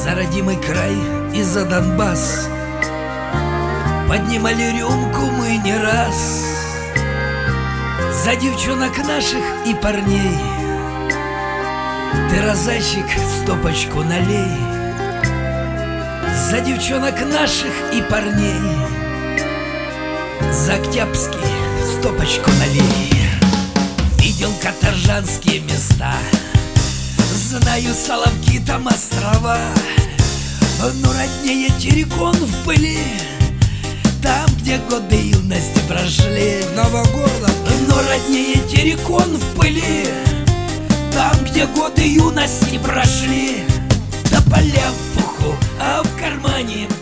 За родимый край и за Донбасс поднимали рюмку мы не раз. За девчонок наших и парней ты, розайчик, стопочку налей. За девчонок наших и парней за Октябрьский стопочку налей. Видел каторжанские места, знаю Соловки, там острова, но роднее Терекон в пыли, там, где годы юности прошли. Новогородов. Но роднее Терекон в пыли, там, где годы юности прошли. Да поля в пуху, а в кармане